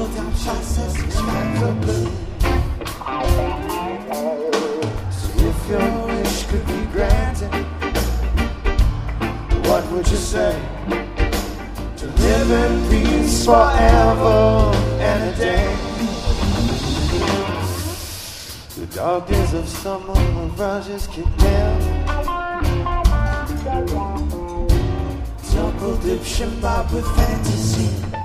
down process respectably. So if your wish could be granted, what would you say? To live in peace forever and a day. The dark days of summer, mirages kick down. Jungle dip shimba with fantasy.